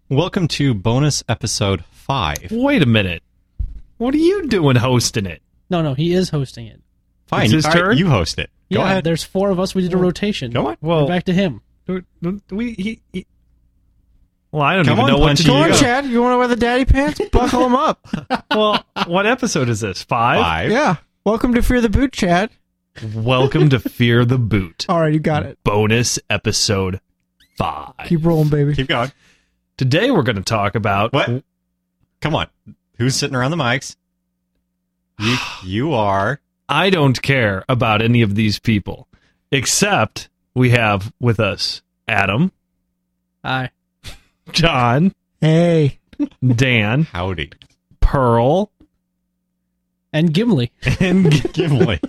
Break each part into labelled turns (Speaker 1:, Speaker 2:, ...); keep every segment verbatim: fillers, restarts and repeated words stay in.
Speaker 1: Welcome to bonus episode five.
Speaker 2: Wait a minute. What are you doing hosting it?
Speaker 3: No, no, he is hosting it.
Speaker 1: Fine.
Speaker 2: It's his
Speaker 1: All right,
Speaker 2: turn?
Speaker 1: you host it. Go
Speaker 3: yeah,
Speaker 1: ahead.
Speaker 3: there's four of us. We did a rotation.
Speaker 1: Go on.
Speaker 2: Well,
Speaker 3: We're back to him.
Speaker 2: do- do we, he, he, well, I don't
Speaker 1: Come
Speaker 2: even
Speaker 1: on,
Speaker 2: know what to
Speaker 1: Punchy,
Speaker 2: do.
Speaker 1: you
Speaker 4: Come on,
Speaker 1: go.
Speaker 4: Chad. You want to wear the daddy pants? Buckle them up.
Speaker 2: Well, what episode is this? Five?
Speaker 1: Five.
Speaker 4: Yeah. Welcome to Fear the Boot, Chad.
Speaker 2: Welcome to Fear the Boot.
Speaker 4: All right, you got it.
Speaker 2: Bonus episode five.
Speaker 4: Keep rolling, baby.
Speaker 1: Keep going.
Speaker 2: Today we're going to talk about...
Speaker 1: What? Come on. Who's sitting around the mics? You, you are.
Speaker 2: I don't care about any of these people, except we have with us Adam,
Speaker 3: Hi.
Speaker 2: John,
Speaker 4: Hey.
Speaker 2: Dan,
Speaker 1: Howdy.
Speaker 2: Pearl,
Speaker 3: And Gimli.
Speaker 2: and
Speaker 1: Gimli.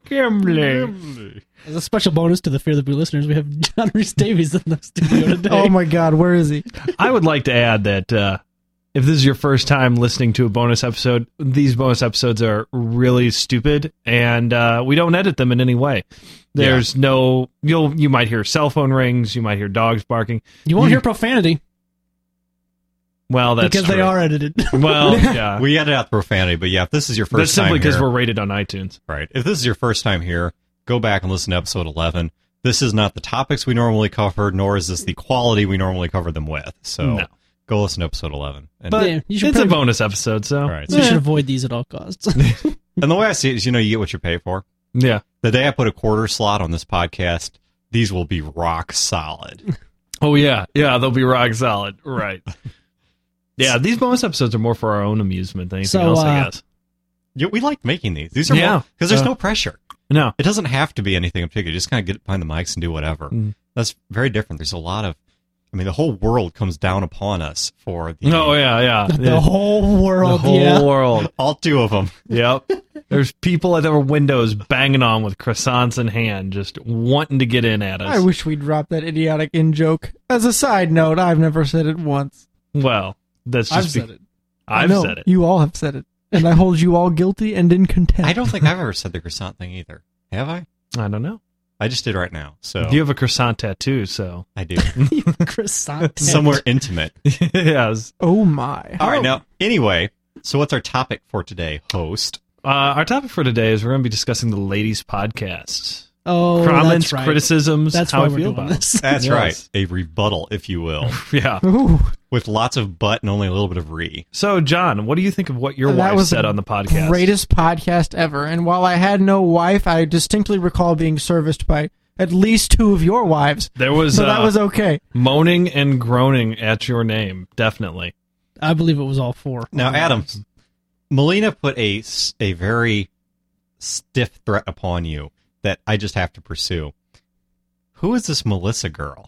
Speaker 2: Gimli.
Speaker 3: As a special bonus to the Fear the Boot listeners, we have John Rhys Davies in the studio today.
Speaker 4: Oh, my God. Where is he?
Speaker 2: I would like to add that uh, if this is your first time listening to a bonus episode, these bonus episodes are really stupid, and uh, we don't edit them in any way. There's no you'll you might hear cell phone rings, you might hear dogs barking.
Speaker 3: You won't
Speaker 2: You-
Speaker 3: hear profanity
Speaker 2: Well, that's
Speaker 3: because
Speaker 2: true.
Speaker 3: they are edited.
Speaker 2: Well, yeah.
Speaker 1: We edit out the profanity, but yeah, if this is your
Speaker 2: That's
Speaker 1: first time
Speaker 2: simply because
Speaker 1: here,
Speaker 2: we're rated on iTunes.
Speaker 1: right. If this is your first time here, go back and listen to episode eleven. This is not the topics we normally cover, nor is this the quality we normally cover them with. So
Speaker 2: No.
Speaker 1: go listen to episode eleven. And,
Speaker 2: But
Speaker 3: Yeah, you should
Speaker 2: it's a
Speaker 3: probably-
Speaker 2: bonus episode, so
Speaker 1: all right.
Speaker 3: So you should avoid these at all costs.
Speaker 1: And the way I see it is, you know, you get what you pay for.
Speaker 2: yeah.
Speaker 1: The day I put a quarter slot on this podcast, these will be rock solid.
Speaker 2: Oh yeah, yeah, they'll be rock solid, right? Yeah, these bonus episodes are more for our own amusement than anything
Speaker 3: So,
Speaker 2: else, I
Speaker 3: uh,
Speaker 2: guess.
Speaker 1: Yeah, we like making these. These are
Speaker 2: Yeah.
Speaker 1: because there's
Speaker 2: Uh,
Speaker 1: no pressure.
Speaker 2: No,
Speaker 1: It doesn't have to be anything in particular. Just kind of get behind the mics and do whatever.
Speaker 2: Mm.
Speaker 1: That's very different. There's a lot of, I mean, the whole world comes down upon us for the
Speaker 2: oh yeah, yeah,
Speaker 3: the
Speaker 2: yeah.
Speaker 3: whole
Speaker 2: the
Speaker 3: world,
Speaker 2: whole
Speaker 3: yeah.
Speaker 2: world.
Speaker 1: all two of them.
Speaker 2: Yep. There's people at their windows banging on with croissants in hand, just wanting to get in at us.
Speaker 4: I wish we'd drop that idiotic in joke. As a side note, I've never said it once.
Speaker 2: Well, that's just
Speaker 3: I've
Speaker 2: be-
Speaker 3: said it.
Speaker 2: I've
Speaker 4: No,
Speaker 2: said it.
Speaker 4: You all have said it. And I hold you all guilty and in contempt.
Speaker 1: I don't think I've ever said the croissant thing either. Have I?
Speaker 2: I don't know.
Speaker 1: I just did right now. So
Speaker 2: You have a croissant tattoo, so
Speaker 1: I do.
Speaker 3: Croissant.
Speaker 1: Somewhere intimate.
Speaker 2: yes.
Speaker 4: Oh, my.
Speaker 1: All right. Now, anyway, so what's our topic for today, host?
Speaker 2: Uh, our topic for today is we're going to be discussing the ladies' podcasts.
Speaker 3: Oh,
Speaker 2: Comments,
Speaker 3: that's right.
Speaker 2: criticisms,
Speaker 3: That's
Speaker 2: how
Speaker 3: why
Speaker 2: I
Speaker 3: we're
Speaker 2: feel
Speaker 3: doing
Speaker 2: about
Speaker 3: this.
Speaker 1: That's
Speaker 2: Yes.
Speaker 1: right. A rebuttal, if you will,
Speaker 2: Yeah.
Speaker 4: Ooh.
Speaker 1: with lots of but and only a little bit of re.
Speaker 2: So, John, what do you think of what your
Speaker 4: That
Speaker 2: wife
Speaker 4: was
Speaker 2: said
Speaker 4: the
Speaker 2: on the podcast?
Speaker 4: Greatest podcast ever. And while I had no wife, I distinctly recall being serviced by at least two of your wives.
Speaker 2: There was,
Speaker 4: So
Speaker 2: uh,
Speaker 4: that was okay.
Speaker 2: moaning and groaning at your name, definitely.
Speaker 3: I believe it was all four.
Speaker 1: Now, Adam, Melina put a, s- a very stiff threat upon you that I just have to pursue. Who is this Melissa girl?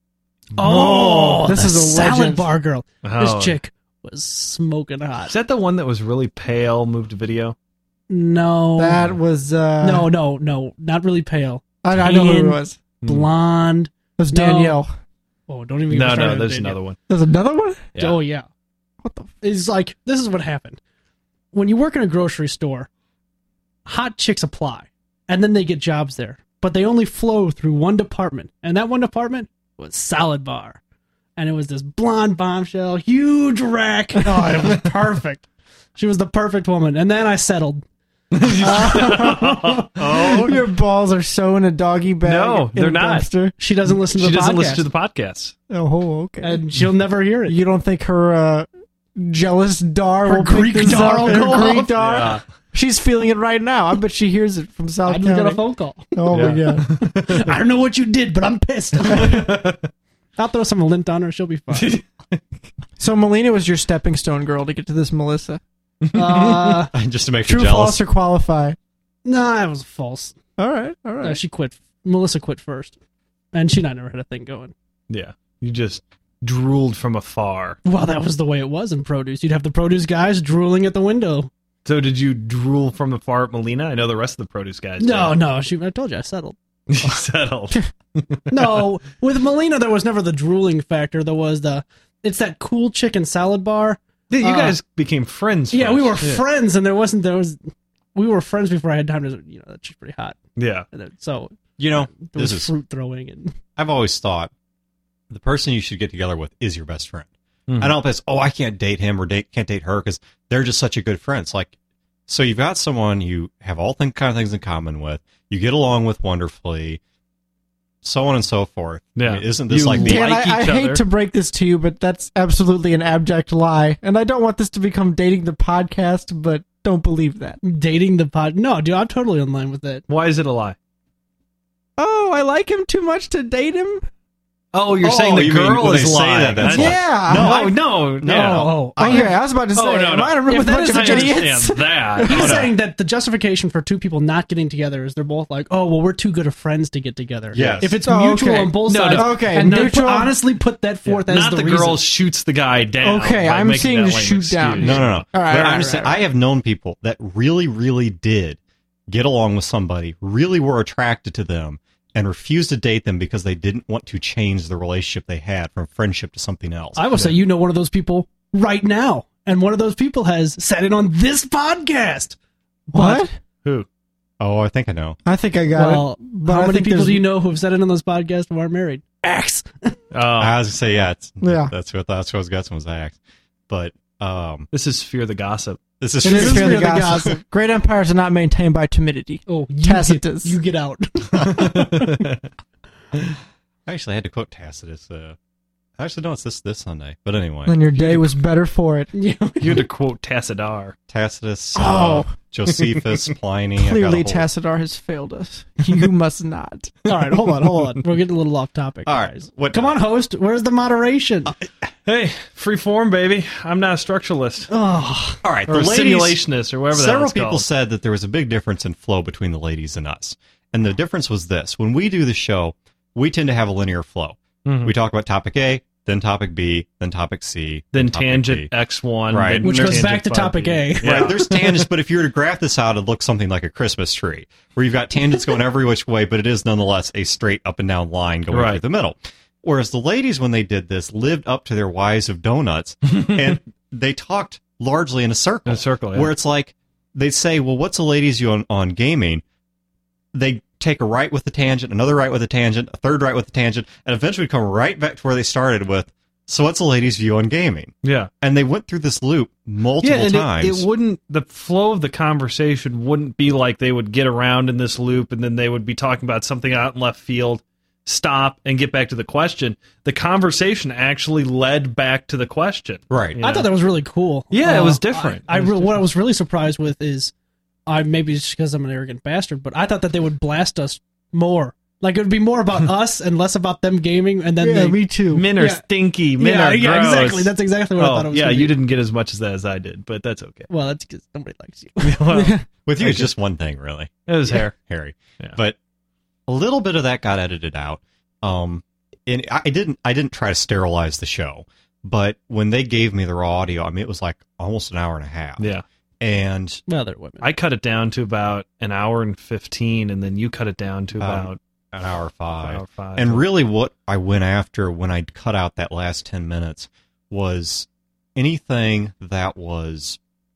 Speaker 3: Oh,
Speaker 4: This
Speaker 3: the
Speaker 4: is a
Speaker 3: salad
Speaker 4: legend.
Speaker 3: bar girl.
Speaker 2: Oh.
Speaker 3: This chick was smoking
Speaker 2: Is
Speaker 3: hot.
Speaker 2: that the one that was really pale, moved to video?
Speaker 3: No,
Speaker 4: That was, uh...
Speaker 3: no, no, no, not really pale.
Speaker 4: I, I know who it
Speaker 3: Tan,
Speaker 4: was.
Speaker 3: Blonde.
Speaker 4: It was
Speaker 3: No.
Speaker 4: Danielle.
Speaker 3: Oh, don't even. get me
Speaker 2: No,
Speaker 3: started
Speaker 2: no,
Speaker 3: on
Speaker 2: there's
Speaker 3: Danielle.
Speaker 2: another one.
Speaker 4: There's another one?
Speaker 2: Yeah.
Speaker 3: Oh yeah.
Speaker 4: What the...
Speaker 3: It's like this is what happened. When you work in a grocery store, hot chicks apply, and then they get jobs there, but they only flow through one department, and that one department was salad bar, and it was this blonde bombshell, huge rack. Oh, it was perfect. She was the perfect woman, and then I settled.
Speaker 4: Oh, your balls are so in a doggy bag.
Speaker 2: No,
Speaker 4: in
Speaker 2: they're
Speaker 4: a
Speaker 2: not.
Speaker 4: dumpster.
Speaker 3: She doesn't listen to
Speaker 2: She
Speaker 3: the
Speaker 2: doesn't
Speaker 3: podcast,
Speaker 2: listen to the podcasts.
Speaker 4: Oh, okay.
Speaker 3: and she'll never hear it.
Speaker 4: You don't think her uh, jealous dar
Speaker 3: Her
Speaker 4: will
Speaker 3: Greek
Speaker 4: pick this
Speaker 3: dar
Speaker 4: up?
Speaker 3: will
Speaker 4: Her
Speaker 3: go
Speaker 4: Greek
Speaker 3: off?
Speaker 4: dar?
Speaker 2: Yeah.
Speaker 4: She's feeling it right now. I bet she hears it from South
Speaker 3: I just got
Speaker 4: County.
Speaker 3: a phone call.
Speaker 4: Oh my god!
Speaker 3: I don't know what you did, but I'm pissed. I'll throw some lint on her. She'll be fine.
Speaker 4: So Melina was your stepping stone girl to get to this Melissa.
Speaker 3: Uh,
Speaker 1: Just to make
Speaker 4: True,
Speaker 1: her jealous.
Speaker 4: false, or qualify?
Speaker 3: no, that was false.
Speaker 4: All right, all
Speaker 3: Uh,
Speaker 4: right.
Speaker 3: she quit. Melissa quit first, and she and I never had a thing going.
Speaker 2: Yeah. You just drooled from afar.
Speaker 3: Well, that was the way it was in produce. You'd have the produce guys drooling at the window.
Speaker 2: So did you drool from afar at Melina? I know the rest of the produce guys
Speaker 3: No,
Speaker 2: did.
Speaker 3: no. She. I told you, I settled.
Speaker 2: You settled.
Speaker 3: No, with Melina, there was never the drooling factor. There was the. It's that cool chicken salad bar.
Speaker 2: Yeah, you
Speaker 3: Uh,
Speaker 2: guys became friends.
Speaker 3: Yeah,
Speaker 2: first.
Speaker 3: we were friends, and there wasn't. There was. We were friends before I had time to. You know, that she's pretty hot.
Speaker 2: Yeah.
Speaker 3: And then, so
Speaker 1: You know,
Speaker 3: there
Speaker 1: this
Speaker 3: was
Speaker 1: is.
Speaker 3: fruit throwing and.
Speaker 1: I've always thought the person you should get together with is your best friend. I don't say, oh, I can't date him or date can't date her because they're just such a good friends. Like, so you've got someone you have all thing, kind of things in common with, you get along with wonderfully, so on and so forth.
Speaker 2: Yeah.
Speaker 1: I mean, isn't this
Speaker 2: You
Speaker 1: like the
Speaker 2: like
Speaker 4: Dan, I, I
Speaker 2: each
Speaker 4: hate
Speaker 2: other.
Speaker 4: to break this to you, but that's absolutely an abject lie. And I don't want this to become dating the podcast, but don't believe that.
Speaker 3: Dating the pod. No, dude, I'm totally in line with it.
Speaker 2: Why is it a lie?
Speaker 4: Oh, I like him too much to date him?
Speaker 2: Oh, you're
Speaker 1: Oh,
Speaker 2: saying the
Speaker 1: you mean
Speaker 2: girl
Speaker 1: when
Speaker 2: is
Speaker 1: they say
Speaker 2: lying.
Speaker 1: that, that's
Speaker 2: I-
Speaker 1: why.
Speaker 4: Yeah.
Speaker 2: No,
Speaker 1: I-
Speaker 2: no, no.
Speaker 3: Oh,
Speaker 4: Oh, okay, I was about to say,
Speaker 2: Oh, no,
Speaker 4: am
Speaker 2: no.
Speaker 4: I in a room
Speaker 3: If
Speaker 4: with a
Speaker 3: that
Speaker 4: bunch
Speaker 3: is
Speaker 4: of
Speaker 3: a
Speaker 2: I
Speaker 4: idiots?
Speaker 2: understand that.
Speaker 3: He's
Speaker 2: Oh, no.
Speaker 3: saying that the justification for two people not getting together is they're both like, oh, well, we're too good of friends to get together.
Speaker 1: Yes.
Speaker 3: If it's
Speaker 4: Oh,
Speaker 3: mutual
Speaker 4: okay.
Speaker 3: on both
Speaker 2: No,
Speaker 3: sides,
Speaker 2: no.
Speaker 4: Okay,
Speaker 3: and they
Speaker 4: neutral-
Speaker 3: put- honestly put that forth as
Speaker 2: Not
Speaker 3: the,
Speaker 2: the,
Speaker 3: reason.
Speaker 2: girl shoots the guy down.
Speaker 4: Okay,
Speaker 2: by
Speaker 4: I'm
Speaker 2: making
Speaker 4: seeing
Speaker 2: that
Speaker 4: the
Speaker 2: lame
Speaker 4: shoot
Speaker 2: excuse.
Speaker 4: down.
Speaker 1: No, no, no.
Speaker 4: All right,
Speaker 1: But
Speaker 4: all
Speaker 1: I'm
Speaker 4: right,
Speaker 1: just saying,
Speaker 4: all right.
Speaker 1: I have known people that really, really did get along with somebody, really were attracted to them, and refused to date them because they didn't want to change the relationship they had from friendship to something else.
Speaker 3: I will say you know one of those people right now, and one of those people has said it on this podcast.
Speaker 4: What?
Speaker 2: Who?
Speaker 1: Oh, I think I know.
Speaker 4: I think I got
Speaker 3: Well,
Speaker 4: it. But
Speaker 3: how
Speaker 4: I
Speaker 3: many
Speaker 4: think
Speaker 3: people
Speaker 4: there's-
Speaker 3: do you know who have said it on those podcasts who aren't married? X.
Speaker 2: Oh,
Speaker 1: I was gonna say yeah, it's,
Speaker 4: Yeah.
Speaker 1: That's what that's what I was guessing was Axe, but um,
Speaker 2: this is Fear the Gossip.
Speaker 1: this is
Speaker 4: It is
Speaker 3: is
Speaker 4: fear
Speaker 3: fear
Speaker 4: the
Speaker 3: the
Speaker 4: gossip. Great empires are not maintained by timidity.
Speaker 3: Oh, you
Speaker 4: Tacitus.
Speaker 3: Get, you get out.
Speaker 1: I actually had to quote Tacitus. Uh, actually, no, it's this this Sunday. But anyway,
Speaker 4: And your day was better for it.
Speaker 3: You-
Speaker 2: You had to quote Tassadar.
Speaker 1: Tacitus, uh,
Speaker 4: Oh.
Speaker 1: Josephus, Pliny. I've got a
Speaker 4: Clearly,
Speaker 1: whole-
Speaker 4: Tassadar has failed us. You must not.
Speaker 3: All right, hold on, hold on. We're getting a little off topic.
Speaker 1: All right,
Speaker 3: guys.
Speaker 1: what-
Speaker 3: Come on, host. Where's the moderation?
Speaker 2: Hey, free form, baby. I'm not a structuralist.
Speaker 3: oh,
Speaker 1: All right,
Speaker 2: Or
Speaker 1: the
Speaker 2: a
Speaker 1: ladies,
Speaker 2: simulationist, or whatever that
Speaker 1: Several
Speaker 2: was
Speaker 1: people
Speaker 2: called.
Speaker 1: said that there was a big difference in flow between the ladies and us. And the difference was this. When we do the show, we tend to have a linear flow.
Speaker 2: Mhm.
Speaker 1: We talk about topic A, then topic B, then topic C,
Speaker 2: Then
Speaker 1: topic
Speaker 2: tangent
Speaker 1: B.
Speaker 2: X one.
Speaker 1: Right.
Speaker 2: then
Speaker 3: Which goes
Speaker 2: tangent
Speaker 3: back to
Speaker 2: five
Speaker 3: topic
Speaker 2: B.
Speaker 3: A.
Speaker 2: Yeah.
Speaker 1: Right, there's tangents, but if you were to graph this out, it looks something like a Christmas tree, where you've got tangents going every which way, but it is nonetheless a straight up and down line going
Speaker 2: Right.
Speaker 1: through the middle. Whereas the ladies, when they did this, lived up to their whys of donuts, and they talked largely in a circle.
Speaker 2: In a circle, yeah.
Speaker 1: Where it's like, they'd say, well, what's the ladies' view on, on gaming? They take a right with the tangent, another right with a tangent, a third right with the tangent, and eventually come right back to where they started with, so what's the ladies' view on gaming?
Speaker 2: Yeah.
Speaker 1: And they went through this loop multiple
Speaker 2: Yeah, and
Speaker 1: times.
Speaker 2: it, it wouldn't, the flow of the conversation wouldn't be like they would get around in this loop and then they would be talking about something out in left field, stop, and get back to the question. The conversation actually led back to the question.
Speaker 1: Right.
Speaker 2: You
Speaker 3: I
Speaker 2: know?
Speaker 3: thought that was really cool.
Speaker 2: Yeah, it
Speaker 3: Uh,
Speaker 2: was different.
Speaker 3: I, I
Speaker 2: It was
Speaker 3: re- what I
Speaker 2: different.
Speaker 3: was really surprised with is, I maybe it's because I'm an arrogant bastard, but I thought that they would blast us more. Like it would be more about us and less about them gaming, and then
Speaker 4: Yeah,
Speaker 3: they.
Speaker 4: me too.
Speaker 2: Men are
Speaker 3: Yeah.
Speaker 2: stinky. Men
Speaker 3: yeah,
Speaker 2: are
Speaker 3: yeah,
Speaker 2: gross.
Speaker 3: exactly. That's exactly what I
Speaker 2: Oh,
Speaker 3: thought it was.
Speaker 2: yeah,
Speaker 3: gonna
Speaker 2: you
Speaker 3: be.
Speaker 2: didn't get as much as that as I did, but that's okay.
Speaker 3: Well, that's because nobody likes you.
Speaker 2: Well,
Speaker 1: With you,
Speaker 2: Okay.
Speaker 1: it's just one thing, really.
Speaker 2: it was hair.
Speaker 1: Harry.
Speaker 2: Yeah.
Speaker 1: But a little bit of that got edited out. Um, and I didn't, I didn't try to sterilize the show, but when they gave me the raw audio, I mean, it was like almost an hour and a half.
Speaker 2: Yeah.
Speaker 1: And
Speaker 3: Well, they're women.
Speaker 2: I cut it down to about an hour and fifteen, and then you cut it down to
Speaker 1: Um,
Speaker 2: about
Speaker 1: an hour five.
Speaker 2: an hour five.
Speaker 1: And really what I went after when I cut out that last ten minutes was anything that was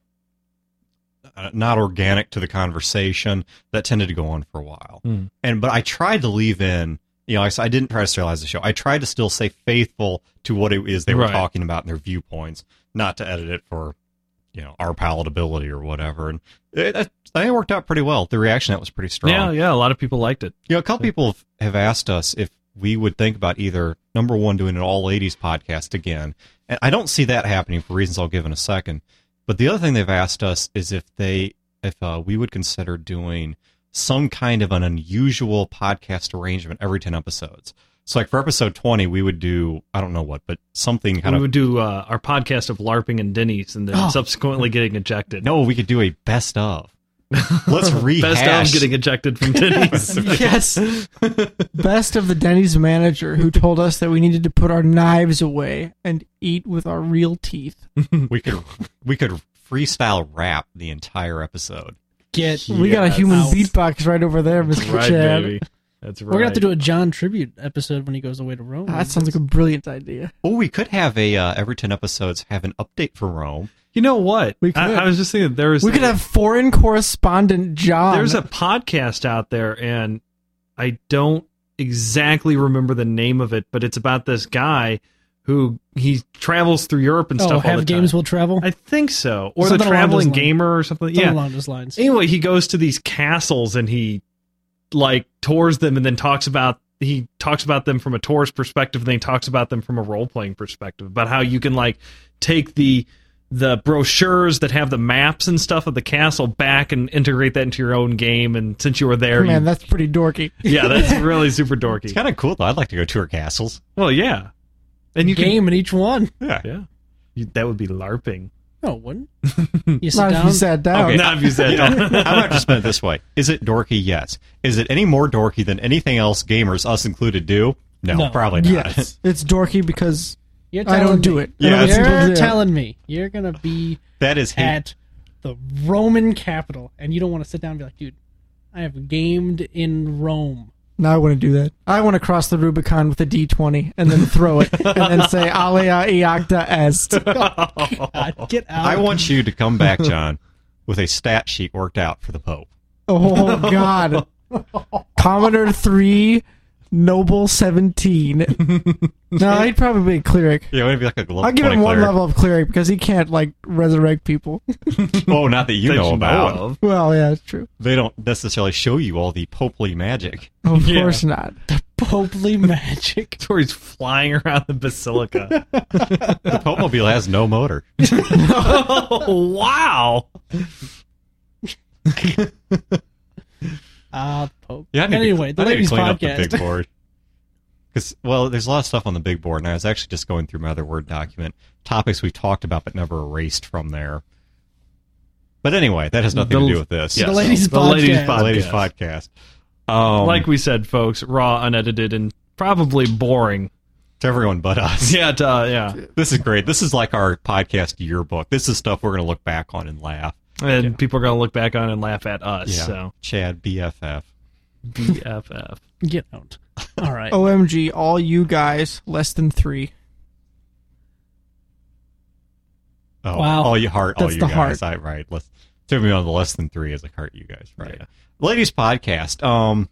Speaker 1: uh, not organic to the conversation that tended to go on for a while.
Speaker 2: Mm.
Speaker 1: And but I tried to leave in, you know, I, s- I didn't try to sterilize the show. I tried to still stay faithful to what it is they were
Speaker 2: Right.
Speaker 1: talking about and their viewpoints, not to edit it for, you know, our palatability or whatever. And it, it, I think it worked out pretty well. The reaction that was pretty strong.
Speaker 2: yeah, yeah, a lot of people liked it.
Speaker 1: You know, a couple people have- have asked us if we would think about either, number one, doing an all-ladies podcast again. And I don't see that happening for reasons I'll give in a second. But the other thing they've asked us is if they, if uh, we would consider doing some kind of an unusual podcast arrangement every ten episodes. So like for episode twenty, we would do, I don't know what, but something kind
Speaker 2: we
Speaker 1: of,
Speaker 2: would do uh, our podcast of LARPing and Denny's, and then
Speaker 3: Oh.
Speaker 2: subsequently getting ejected.
Speaker 1: no, we could do a best of. Let's rehash.
Speaker 2: Best of getting ejected from Denny's.
Speaker 4: Yes. Best of the Denny's manager who told us that we needed to put our knives away and eat with our real teeth.
Speaker 1: we could, we could freestyle rap the entire episode.
Speaker 3: Get.
Speaker 4: We got a
Speaker 3: Yes.
Speaker 4: human
Speaker 3: out.
Speaker 4: beatbox right over there, Mister
Speaker 2: right,
Speaker 4: Chad.
Speaker 2: baby. That's right.
Speaker 3: We're gonna have to do a John tribute episode when he goes away to Rome.
Speaker 4: Ah, that sounds like a brilliant idea.
Speaker 1: Oh, we could have a uh, every ten episodes have an update for Rome.
Speaker 2: You know what?
Speaker 4: We could.
Speaker 2: I, I was just thinking there was
Speaker 4: We could have foreign correspondent John.
Speaker 2: there's a podcast out there, and I don't exactly remember the name of it, but it's about this guy who he travels through Europe and
Speaker 3: Oh,
Speaker 2: stuff all
Speaker 3: have
Speaker 2: the
Speaker 3: games
Speaker 2: time.
Speaker 3: will travel.
Speaker 2: I think so, or
Speaker 3: Something
Speaker 2: the
Speaker 3: along
Speaker 2: traveling
Speaker 3: those lines.
Speaker 2: gamer or something.
Speaker 3: Something
Speaker 2: Yeah.
Speaker 3: along those lines.
Speaker 2: Anyway, he goes to these castles and he like tours them, and then talks about he talks about them from a tourist perspective, and then he talks about them from a role playing perspective, about how you can like take the the brochures that have the maps and stuff of the castle back and integrate that into your own game. And since you were there,
Speaker 4: Man,
Speaker 2: you,
Speaker 4: that's pretty dorky.
Speaker 2: yeah, that's really super dorky.
Speaker 1: It's kind of cool though. I'd like to go tour castles.
Speaker 2: Well, yeah, and you
Speaker 3: Game in each one.
Speaker 1: Yeah.
Speaker 2: can, yeah, you, that would be LARPing.
Speaker 3: No, it wouldn't. You sit
Speaker 4: Not if
Speaker 3: down.
Speaker 4: you sat down.
Speaker 1: Okay.
Speaker 2: Not if you said
Speaker 1: You know, I'm gonna have to spin it this way. Is it dorky? Yes. Is it any more dorky than anything else gamers, us included, do? No,
Speaker 3: No.
Speaker 1: probably not.
Speaker 4: Yes, it's dorky because
Speaker 3: You're
Speaker 4: I
Speaker 3: telling
Speaker 4: don't do
Speaker 3: me-
Speaker 4: it.
Speaker 1: Yeah,
Speaker 4: I don't
Speaker 1: it's-
Speaker 4: listen to
Speaker 3: You're
Speaker 4: the-
Speaker 3: telling me you're gonna be
Speaker 1: That is hate.
Speaker 3: at the Roman capital, and you don't want to sit down and be like, dude, I have gamed in Rome.
Speaker 4: No, I wouldn't do that. I want to cross the Rubicon with a D twenty and then throw it and then say Alea Iacta Est.
Speaker 3: God, get out.
Speaker 1: I want you to come back, John, with a stat sheet worked out for the Pope.
Speaker 4: Oh, God. Commodore three, Noble seventeen. No, he'd probably be a cleric.
Speaker 1: Yeah, it would be like a level
Speaker 4: I'll give him
Speaker 1: twenty
Speaker 4: one
Speaker 1: cleric.
Speaker 4: level of cleric because he can't, like, resurrect people.
Speaker 1: Oh, not that you
Speaker 2: That
Speaker 1: know
Speaker 2: you
Speaker 1: about.
Speaker 2: of.
Speaker 4: Well, yeah, it's true.
Speaker 1: They don't necessarily show you all the popely magic.
Speaker 4: Of
Speaker 2: Yeah.
Speaker 4: course not.
Speaker 3: Popely magic.
Speaker 2: It's where he's flying around the basilica.
Speaker 1: The Popemobile has no motor.
Speaker 2: Oh, wow.
Speaker 3: Ah, the Pope.
Speaker 1: Yeah, I need
Speaker 3: Anyway,
Speaker 1: to,
Speaker 3: the
Speaker 1: I need to
Speaker 3: ladies'
Speaker 1: clean up the
Speaker 3: podcast.
Speaker 1: big board. Because, well, there's a lot of stuff on the big board, and I was actually just going through my other Word document. Topics we talked about but never erased from there. But anyway, that has nothing
Speaker 2: The-
Speaker 1: to do with this.
Speaker 2: yes.
Speaker 3: The ladies'
Speaker 2: The ladies'
Speaker 3: podcast.
Speaker 1: The ladies'
Speaker 2: podcast.
Speaker 1: podcast. Um,
Speaker 2: Like we said, folks, raw, unedited, and probably boring.
Speaker 1: to everyone but us.
Speaker 2: Yeah, to, uh, yeah.
Speaker 1: This is great. This is like our podcast yearbook. This is stuff we're going to look back on and laugh.
Speaker 2: And people are going to look back on and laugh at us.
Speaker 1: Yeah.
Speaker 2: So
Speaker 1: Chad, B F F.
Speaker 2: B F F.
Speaker 3: Get out. All right.
Speaker 4: O M G, all you guys, less than three.
Speaker 1: Oh,
Speaker 3: Wow.
Speaker 1: all you heart, all
Speaker 4: That's
Speaker 1: you
Speaker 4: the
Speaker 1: guys.
Speaker 4: heart.
Speaker 1: I right. Let's took me on the less than three as a heart, you guys. Right.
Speaker 2: Yeah.
Speaker 1: Ladies podcast. Um,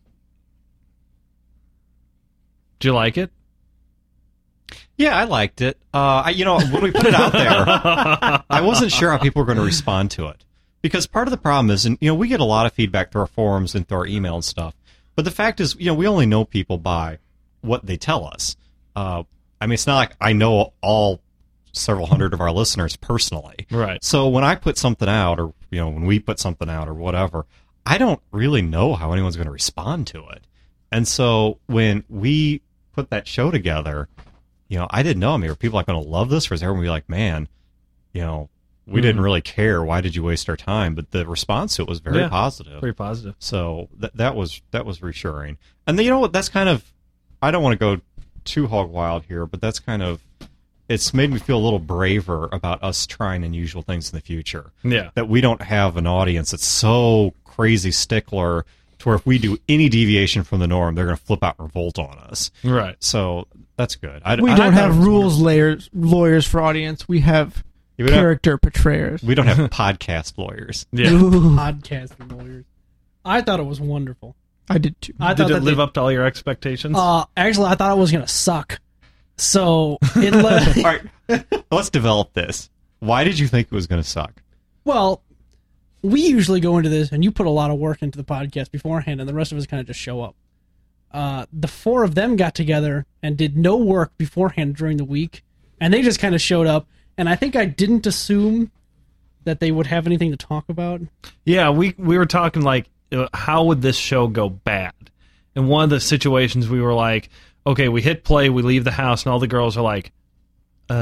Speaker 2: Do you like it?
Speaker 1: yeah, I liked it. Uh, I, you know, when we put it out there, I wasn't sure how people were going to respond to it because part of the problem is, and you know, we get a lot of feedback through our forums and through our email and stuff. But the fact is, you know, we only know people by what they tell us. Uh, I mean, it's not like I know all several hundred of our listeners personally.
Speaker 2: Right.
Speaker 1: So when I put something out, or you know, when we put something out, or whatever, I don't really know how anyone's going to respond to it. And so when we put that show together, you know, I didn't know. I mean, are people like going to love this, or is everyone going to be like, man, you know, we didn't really care. Why did you waste our time? But the response to it was very
Speaker 2: Yeah.
Speaker 1: positive.
Speaker 2: Pretty positive.
Speaker 1: So that that was that was reassuring. And then, you know what? That's kind of, I don't want to go too hog wild here, but that's kind of, it's made me feel a little braver about us trying unusual things in the future.
Speaker 2: Yeah.
Speaker 1: That we don't have an audience that's so crazy stickler to where if we do any deviation from the norm, they're going to flip out and revolt on us.
Speaker 2: Right.
Speaker 1: So that's good. I,
Speaker 4: We
Speaker 1: I- I
Speaker 4: don't
Speaker 1: thought
Speaker 4: have
Speaker 1: it was
Speaker 4: rules layers, lawyers for audience. We have
Speaker 1: We don't have,
Speaker 4: character portrayers.
Speaker 1: we don't have podcast lawyers.
Speaker 2: Yeah.
Speaker 4: Ooh,
Speaker 3: Podcast lawyers. I thought it was wonderful.
Speaker 4: I did too.
Speaker 3: I
Speaker 2: Did
Speaker 3: thought
Speaker 2: it
Speaker 3: that
Speaker 2: live
Speaker 3: they-
Speaker 2: up to all your expectations?
Speaker 3: Uh, actually, I thought it was gonna suck. So it led.
Speaker 1: All right, let's develop this. Why did you think it was going to suck?
Speaker 3: Well, we usually go into this, and you put a lot of work into the podcast beforehand, and the rest of us kind of just show up. Uh, the four of them got together and did no work beforehand during the week, and they just kind of showed up. And I think I didn't assume that they would have anything to talk about.
Speaker 2: Yeah, we we were talking like, uh, how would this show go bad? And one of the situations we were like, okay, we hit play, we leave the house, and all the girls are like, uh,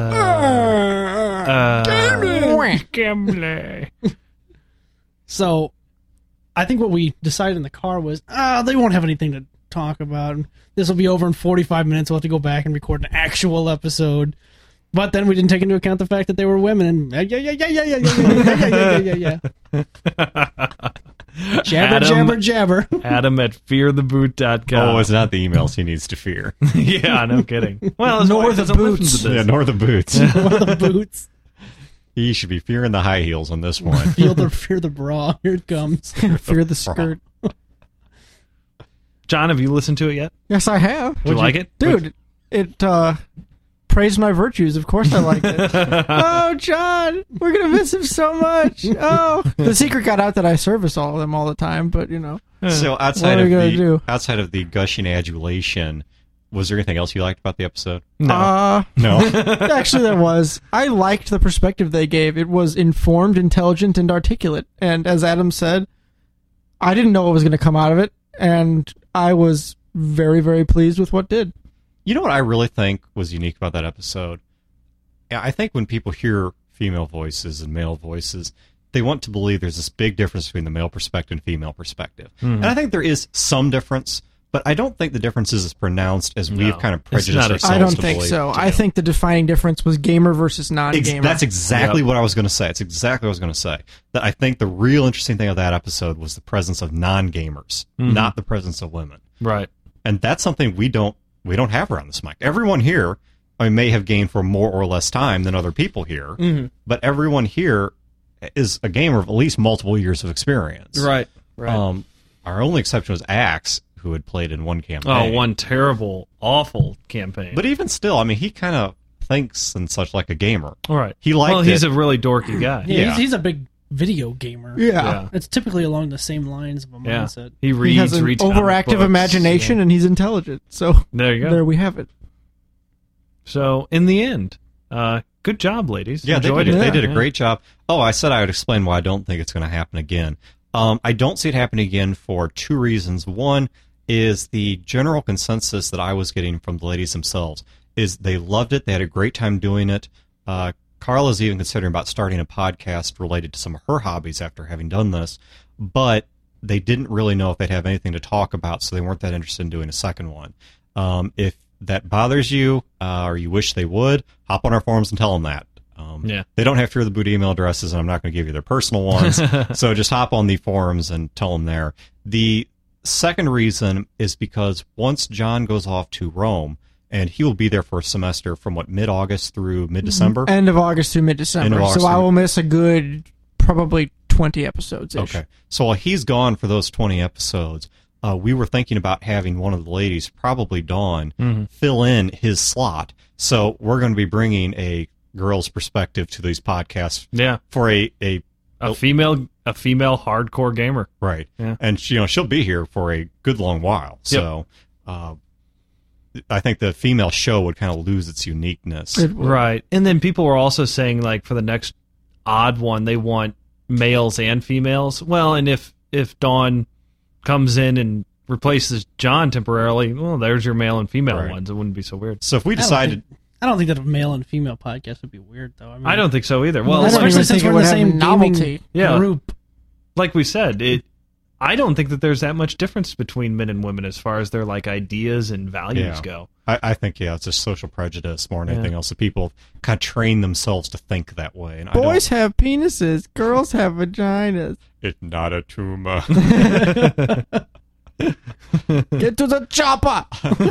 Speaker 2: uh, Gimli.
Speaker 3: So I think what we decided in the car was, ah, they won't have anything to talk about. This will be over in forty-five minutes. We'll have to go back and record an actual episode. But then we didn't take into account the fact that they were women. And yeah, yeah, yeah, yeah, yeah, yeah, yeah, yeah, yeah, yeah, yeah. Jabber,
Speaker 2: Adam-
Speaker 3: jabber, jabber.
Speaker 2: Adam at fear the boot dot com.
Speaker 1: Oh, it's not the emails he needs to fear.
Speaker 2: Yeah, no kidding. Well, his
Speaker 4: Nor
Speaker 2: wife
Speaker 4: the
Speaker 2: doesn't listen
Speaker 4: boots.
Speaker 2: to this.
Speaker 1: Yeah, nor the boots.
Speaker 3: One of the boots.
Speaker 1: He should be fearing the high heels on this one.
Speaker 3: Feel the fear the bra. Here it comes.
Speaker 4: Fear the skirt.
Speaker 2: John, have you listened to it yet?
Speaker 4: Yes, I have.
Speaker 2: Do you like it?
Speaker 4: Dude, it uh praised my virtues. Of course I liked it. Oh, John, we're going to miss him so much. Oh. The secret got out that I service all of them all the time, but, you know.
Speaker 1: So outside
Speaker 4: What are
Speaker 1: of
Speaker 4: we gonna
Speaker 1: the
Speaker 4: do?
Speaker 1: outside of the gushing adulation, was there anything else you liked about the episode?
Speaker 2: No.
Speaker 4: Uh,
Speaker 1: No.
Speaker 4: actually, there was. I liked the perspective they gave. It was informed, intelligent, and articulate. And as Adam said, I didn't know what was going to come out of it, and I was very, very pleased with what did.
Speaker 1: You know what I really think was unique about that episode? Yeah, I think when people hear female voices and male voices, they want to believe there's this big difference between the male perspective and female perspective.
Speaker 2: Mhm.
Speaker 1: And I think there is some difference, but I don't think the difference is as pronounced as we've
Speaker 2: No,
Speaker 1: kind of
Speaker 2: it's
Speaker 1: prejudiced
Speaker 2: not a-
Speaker 1: ourselves
Speaker 4: I don't
Speaker 1: to
Speaker 4: think
Speaker 1: believe.
Speaker 4: so. I
Speaker 1: Yeah.
Speaker 4: think the defining difference was gamer versus
Speaker 1: Ex-
Speaker 4: non-gamer.
Speaker 1: that's exactly
Speaker 2: Yep.
Speaker 1: what I was going to say. It's exactly what I was going to say. That I think the real interesting thing of that episode was the presence of non-gamers,
Speaker 2: Mhm.
Speaker 1: not the presence of women.
Speaker 2: Right.
Speaker 1: And that's something we don't we don't have around this mic. Everyone here I mean, may have gained for more or less time than other people here,
Speaker 3: Mm-hmm.
Speaker 1: but everyone here is a gamer of at least multiple years of experience.
Speaker 2: Right. Right.
Speaker 1: Um, our only exception was Axe, who had played in one campaign.
Speaker 2: oh, one terrible, awful campaign.
Speaker 1: But even still, I mean, he kind of thinks and such like a gamer.
Speaker 2: All right.
Speaker 1: He liked
Speaker 2: well, he's
Speaker 1: it.
Speaker 2: a really dorky guy.
Speaker 3: Yeah,
Speaker 1: Yeah.
Speaker 3: He's, he's a big video gamer.
Speaker 4: yeah.
Speaker 2: Yeah.
Speaker 3: It's typically along the same lines of a
Speaker 2: Yeah.
Speaker 3: mindset.
Speaker 2: He
Speaker 4: He
Speaker 2: reads,
Speaker 4: has an
Speaker 2: reads comic
Speaker 4: overactive
Speaker 2: books.
Speaker 4: imagination,
Speaker 2: Yeah.
Speaker 4: and he's intelligent. So
Speaker 2: There you go.
Speaker 4: there we have it.
Speaker 2: So, in the end, uh, good job, ladies.
Speaker 1: Yeah, they
Speaker 2: Enjoyed
Speaker 1: did,
Speaker 2: it.
Speaker 1: they did a
Speaker 2: Yeah.
Speaker 1: great job. Oh, I said I would explain why I don't think it's going to happen again. Um, I don't see it happening again for two reasons. One is the general consensus that I was getting from the ladies themselves is they loved it. They had a great time doing it. Uh, Carla's even considering about starting a podcast related to some of her hobbies after having done this, but they didn't really know if they'd have anything to talk about, so they weren't that interested in doing a second one. Um, if that bothers you, uh, or you wish they would, hop on our forums and tell them that. Um,
Speaker 2: Yeah.
Speaker 1: They don't have to hear the boot email addresses, and I'm not going to give you their personal ones. So just hop on the forums and tell them there. The second reason is because once John goes off to Rome, and he will be there for a semester from, what, mid-August through mid-December?
Speaker 4: End of August through
Speaker 1: End
Speaker 4: mid-December.
Speaker 1: of August
Speaker 4: So I
Speaker 1: through-
Speaker 4: will miss a good probably twenty episodes.
Speaker 1: Okay. So while he's gone for those twenty episodes, uh, we were thinking about having one of the ladies, probably Dawn,
Speaker 2: Mhm.
Speaker 1: fill in his slot. So we're going to be bringing a girl's perspective to these podcasts
Speaker 2: Yeah.
Speaker 1: for a, a
Speaker 2: A female, a female hardcore gamer.
Speaker 1: right.
Speaker 2: Yeah.
Speaker 1: And she, you know, she'll be here for a good long while. So uh, I think the female show would kind of lose its uniqueness.
Speaker 4: It will.
Speaker 2: Right. And then people were also saying, like, for the next odd one, they want males and females. Well, and if if Dawn comes in and replaces John temporarily, well, there's your male and female
Speaker 1: Right.
Speaker 2: ones. It wouldn't be so weird.
Speaker 1: So if we
Speaker 3: I don't
Speaker 1: decided,
Speaker 3: think- I don't think that a male and female podcast would be weird, though. I, mean,
Speaker 2: I don't think so either. Well,
Speaker 4: I don't
Speaker 3: especially
Speaker 4: even
Speaker 3: since
Speaker 4: think it
Speaker 3: we're in
Speaker 4: would
Speaker 3: the
Speaker 4: have
Speaker 3: same
Speaker 4: novelty.
Speaker 3: gaming
Speaker 2: Yeah.
Speaker 3: group.
Speaker 2: like we said, it. I don't think that there's that much difference between men and women as far as their like ideas and values
Speaker 1: Yeah.
Speaker 2: go.
Speaker 1: I, I think, yeah, it's just social prejudice more than
Speaker 2: Yeah.
Speaker 1: anything else. The people kind of train themselves to think that way. And
Speaker 4: Boys have penises. Girls have vaginas.
Speaker 1: I don't, it's not a tumor.
Speaker 4: Get to the chopper.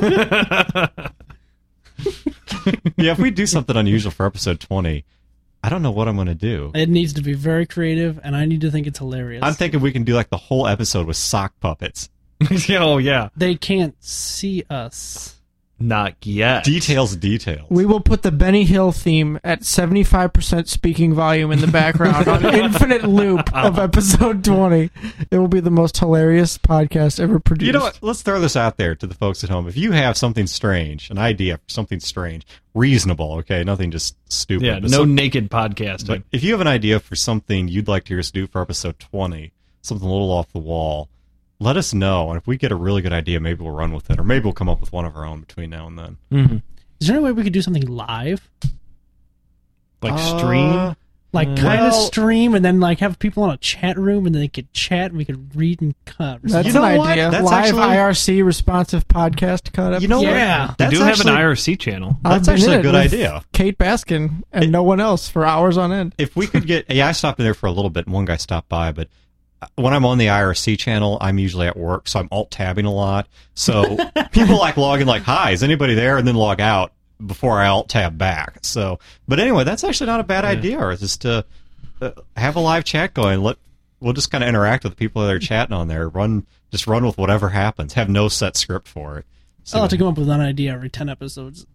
Speaker 1: Yeah, if we do something unusual for episode twenty, I don't know what I'm going to do.
Speaker 3: It needs to be very creative, and I need to think it's hilarious.
Speaker 1: I'm thinking we can do like the whole episode with sock puppets.
Speaker 2: Oh yeah,
Speaker 3: They can't see us.
Speaker 2: not yet.
Speaker 1: Details, details.
Speaker 4: We will put the Benny Hill theme at seventy-five percent speaking volume in the background on infinite loop of episode twenty. It will be the most hilarious podcast ever produced.
Speaker 1: You know what? Let's throw this out there to the folks at home. If you have something strange, an idea for something strange, reasonable, okay, nothing just stupid.
Speaker 2: Yeah,
Speaker 1: but
Speaker 2: no
Speaker 1: some-
Speaker 2: naked podcasting.
Speaker 1: But if you have an idea for something you'd like to hear us do for episode twenty, something a little off the wall, let us know. And if we get a really good idea, maybe we'll run with it. Or maybe we'll come up with one of our own between now and then.
Speaker 2: mm-hmm.
Speaker 3: Is there any way we could do something live?
Speaker 2: Like
Speaker 1: Uh,
Speaker 2: stream.
Speaker 3: Like
Speaker 2: Uh,
Speaker 3: kind of
Speaker 1: well-
Speaker 3: stream and then like have people on a chat room and then they could chat and we could read and cut. or
Speaker 4: That's
Speaker 3: something.
Speaker 1: You know
Speaker 4: an
Speaker 1: what?
Speaker 4: idea.
Speaker 1: That's
Speaker 4: Live
Speaker 1: actually-
Speaker 4: I R C responsive podcast cut.
Speaker 1: You know
Speaker 3: Yeah.
Speaker 1: what?
Speaker 2: We
Speaker 1: That's
Speaker 2: do have an
Speaker 1: actually-
Speaker 2: I R C channel.
Speaker 1: That's
Speaker 4: I've been
Speaker 1: actually
Speaker 4: in
Speaker 1: a
Speaker 4: it
Speaker 1: good
Speaker 4: with
Speaker 1: idea.
Speaker 4: Kate Baskin and no one else for hours on end.
Speaker 1: If we could get, yeah, I stopped in there for a little bit, and one guy stopped by, but when I'm on the I R C channel, I'm usually at work, so I'm alt-tabbing a lot. So people like log in like, hi, is anybody there? And then log out before I alt-tab back. So, but anyway, that's actually not a bad
Speaker 2: Yeah.
Speaker 1: idea, or just to uh, have a live chat going. Let We'll just kind of interact with the people that are chatting on there. Run, just run with whatever happens. Have no set script for it. So,
Speaker 3: I'll have to come up with an idea every ten episodes.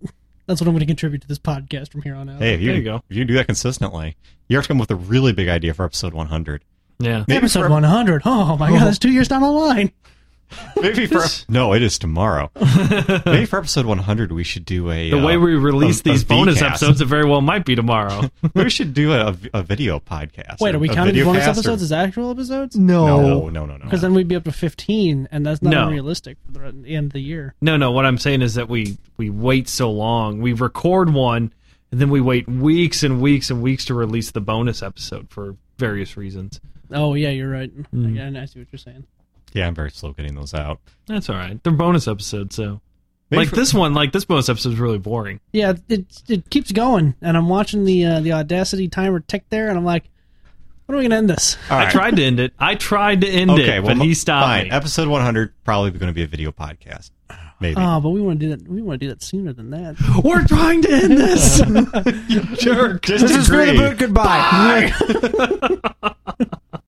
Speaker 3: That's what I'm going to contribute to this podcast from here on out.
Speaker 1: Hey, if you,
Speaker 2: There you go.
Speaker 1: if you do that consistently, you have to come up with a really big idea for episode one hundred.
Speaker 2: Yeah.
Speaker 1: Maybe
Speaker 3: Episode
Speaker 1: for-
Speaker 3: one hundred. Oh my god, that's two years down the line.
Speaker 1: Maybe for no, it is tomorrow. Maybe for episode one hundred, we should do a
Speaker 2: The
Speaker 1: uh,
Speaker 2: way we release
Speaker 1: a- a
Speaker 2: these bonus
Speaker 1: V-cast.
Speaker 2: episodes, it very well might be tomorrow.
Speaker 1: We should do a, a video podcast.
Speaker 3: Wait, are we
Speaker 1: A
Speaker 3: counting
Speaker 1: video
Speaker 3: bonus
Speaker 1: cast or-
Speaker 3: episodes as actual episodes?
Speaker 4: No.
Speaker 1: No, no, no, no.
Speaker 3: Because then we'd be up to fifteen, and that's not
Speaker 2: No.
Speaker 3: unrealistic for the the end of the year.
Speaker 2: No, no. What I'm saying is that we we wait so long. We record one, and then we wait weeks and weeks and weeks to release the bonus episode for various reasons.
Speaker 3: Oh, yeah, you're right.
Speaker 2: Mm.
Speaker 3: I, I see what you're saying.
Speaker 1: Yeah, I'm very slow getting those out.
Speaker 2: That's all right. They're bonus episodes, so
Speaker 1: Maybe
Speaker 2: like
Speaker 1: for-
Speaker 2: this one, like this bonus episode is really boring.
Speaker 3: Yeah, it it keeps going, and I'm watching the uh, the Audacity timer tick there, and I'm like, when are we going to end this?
Speaker 1: All
Speaker 2: I
Speaker 1: right.
Speaker 2: tried to end it. I tried to end
Speaker 1: Okay,
Speaker 2: it,
Speaker 1: well,
Speaker 2: but he stopped
Speaker 1: fine.
Speaker 2: me.
Speaker 1: Episode one hundred probably going to be a video podcast. Maybe.
Speaker 3: Oh, but we want to do that. We want to do that sooner than that.
Speaker 2: We're trying to end this. You jerk.
Speaker 1: Just
Speaker 4: This is for the
Speaker 1: agree.
Speaker 4: boot. Goodbye.